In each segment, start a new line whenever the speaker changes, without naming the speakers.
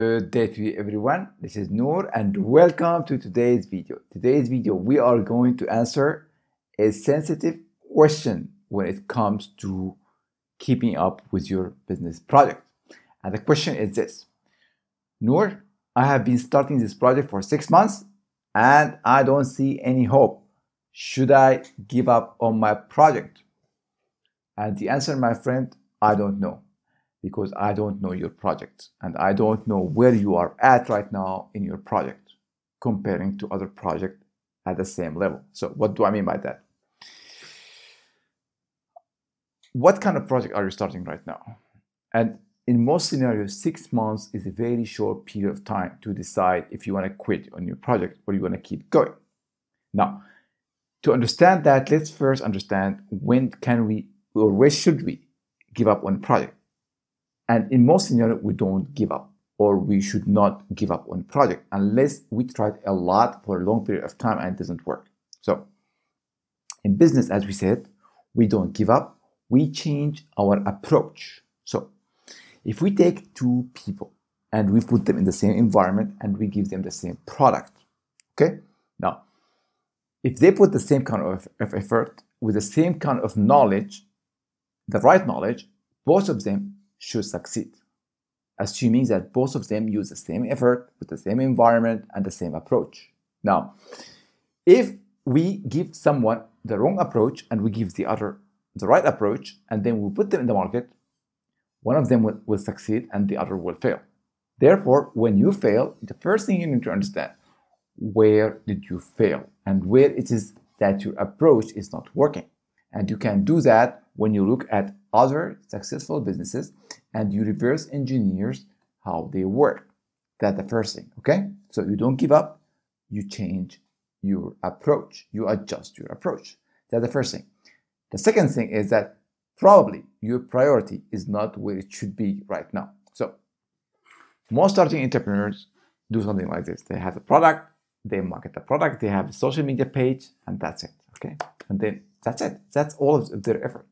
Good day to you everyone. This is Noor and welcome to today's video. Today's video we are going to answer a sensitive question when it comes to keeping up with your business project. And the question is this. Noor, I have been starting this project for 6 months and I don't see any hope. Should I give up on my project? And the answer, my friend, I don't know. Because I don't know your project and I don't know where you are at right now in your project comparing to other projects at the same level. So what do I mean by that? What kind of project are you starting right now? And in most scenarios, 6 months is a very short period of time to decide if you want to quit on your project or you want to keep going. Now, to understand that, let's first understand when can we or where should we give up on a project. And in most scenarios, we don't give up, or we should not give up on a project unless we tried a lot for a long period of time and it doesn't work. So in business, as we said, we don't give up, we change our approach. So if we take two people and we put them in the same environment and we give them the same product, okay? Now, if they put the same kind of effort with the same kind of knowledge, the right knowledge, both of them should succeed, assuming that both of them use the same effort with the same environment and the same approach. Now, if we give someone the wrong approach and we give the other the right approach and then we put them in the market, one of them will succeed and the other will fail. Therefore, when you fail, the first thing you need to understand, where did you fail and where it is that your approach is not working. And you can do that when you look at other successful businesses and you reverse engineers how they work. That's the first thing, okay? So you don't give up, you change your approach, you adjust your approach. That's the first thing. The second thing is that probably your priority is not where it should be right now. So most starting entrepreneurs do something like this. They have a product, they market the product, they have a social media page, and that's it, okay? And then that's it. That's all of their effort.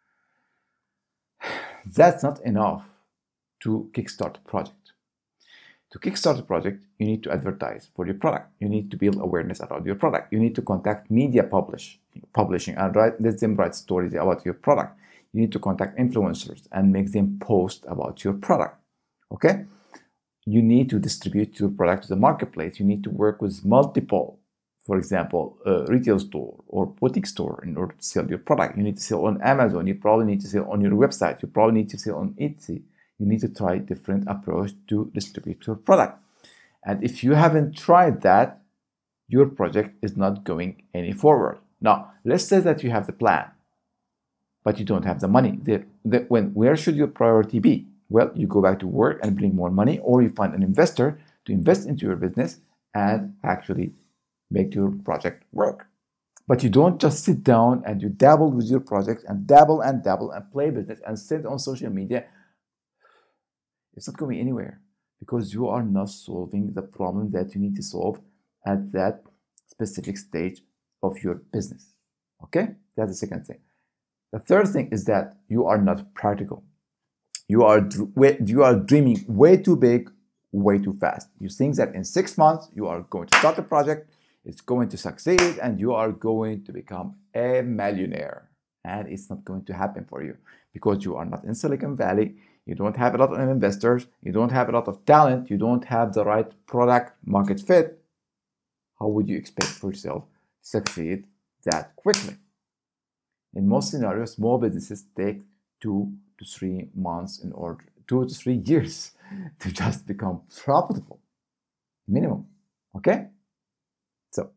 That's not enough to kickstart a project. To kickstart a project, you need to advertise for your product. You need to build awareness about your product. You need to contact media publishing and let them write stories about your product. You need to contact influencers and make them post about your product. Okay? You need to distribute your product to the marketplace. You need to work with multiple, for example, a retail store or boutique store in order to sell your product. You need to sell on Amazon. You probably need to sell on your website. You probably need to sell on Etsy. You need to try different approach to distribute your product. And if you haven't tried that, your project is not going any forward. Now, let's say that you have the plan, but you don't have the money. Where should your priority be? Well, you go back to work and bring more money, or you find an investor to invest into your business and actually make your project work. But you don't just sit down and you dabble with your project and dabble and play business and sit on social media. It's not going anywhere because you are not solving the problem that you need to solve at that specific stage of your business. Okay? That's the second thing. The third thing is that you are not practical. You are dreaming way too big, way too fast. You think that in 6 months you are going to start a project, it's going to succeed, and you are going to become a millionaire. And it's not going to happen for you because you are not in Silicon Valley. You don't have a lot of investors. You don't have a lot of talent. You don't have the right product market fit. How would you expect for yourself to succeed that quickly? In most scenarios, small businesses take 2 to 3 months 2 to 3 years to just become profitable. Minimum. Okay? So,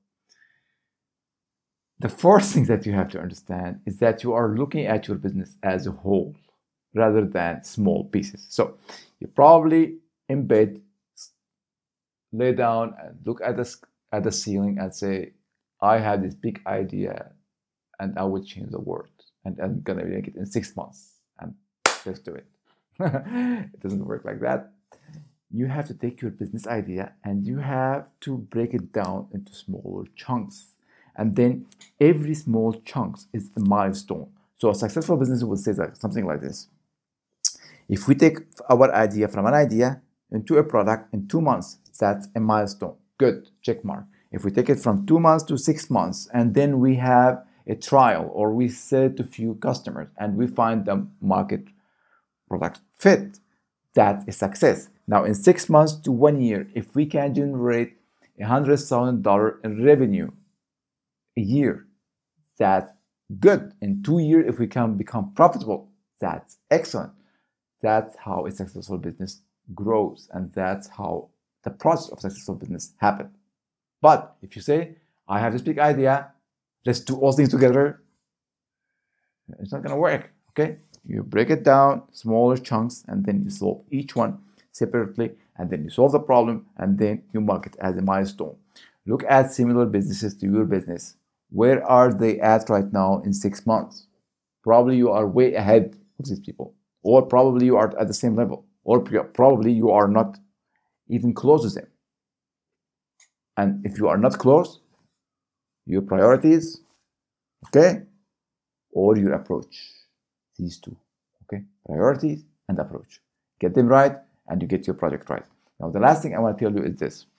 the fourth thing that you have to understand is that you are looking at your business as a whole rather than small pieces. So, you probably in bed, lay down and look at the ceiling and say, I have this big idea and I will change the world and I'm gonna make it in 6 months and let's do it. It doesn't work like that. You have to take your business idea and you have to break it down into smaller chunks. And then every small chunk is a milestone. So a successful business will say something like this. If we take our idea from an idea, into a product in 2 months, that's a milestone. Good, check mark. If we take it from 2 months to 6 months, and then we have a trial, or we sell it to few customers, and we find the market product fit, that's a success. Now, in 6 months to 1 year, if we can generate $100,000 in revenue a year, that's good. In 2 years, if we can become profitable, that's excellent. That's how a successful business grows, and that's how the process of successful business happens. But if you say, I have this big idea, let's do all things together, it's not going to work. Okay, you break it down smaller chunks, and then you solve each one separately, and then you solve the problem, and then you mark it as a milestone. Look at similar businesses to your business. Where are they at right now in 6 months? Probably you are way ahead of these people, or probably you are at the same level, or probably you are not even close to them. And if you are not close, your priorities, okay, or your approach, these two, okay, priorities and approach. Get them right, and you get your project right. Now, the last thing I want to tell you is this.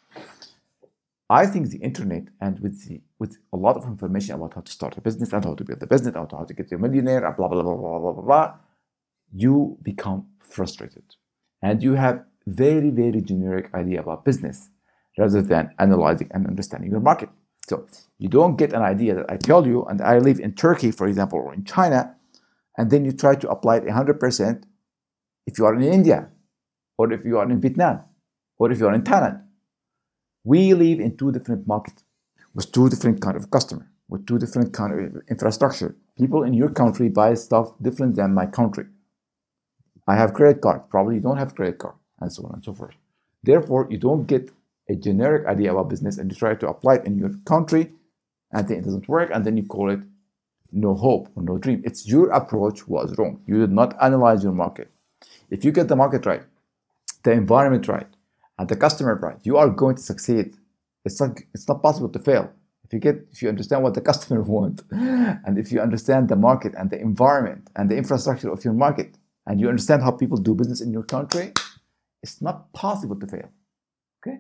I think the internet, and with a lot of information about how to start a business and how to build a business, and how to get a millionaire, and blah, blah, blah, blah, blah, blah, blah, you become frustrated. And you have very, very generic idea about business rather than analyzing and understanding your market. So you don't get an idea that I tell you, and I live in Turkey, for example, or in China, and then you try to apply it 100% if you are in India, or if you are in Vietnam, or if you are in Thailand. We live in two different markets with two different kind of customer, with two different kind of infrastructure. People in your country buy stuff different than my country. I have credit card, probably you don't have credit card, and so on and so forth. Therefore, you don't get a generic idea about business, and you try to apply it in your country, and then it doesn't work, and then you call it no hope or no dream. It's your approach was wrong. You did not analyze your market. If you get the market right, the environment right, and the customer right, you are going to succeed. It's not possible to fail. If you understand what the customer wants, and if you understand the market and the environment and the infrastructure of your market, and you understand how people do business in your country, it's not possible to fail. Okay?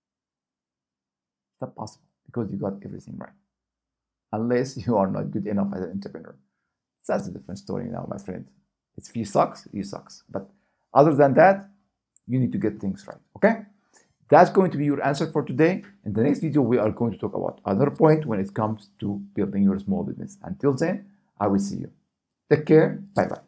It's not possible because you got everything right. Unless you are not good enough as an entrepreneur. That's a different story now, my friend. If you sucks, you sucks. But other than that, you need to get things right. Okay? That's going to be your answer for today. In the next video, we are going to talk about another point when it comes to building your small business. Until then, I will see you. Take care. Bye-bye.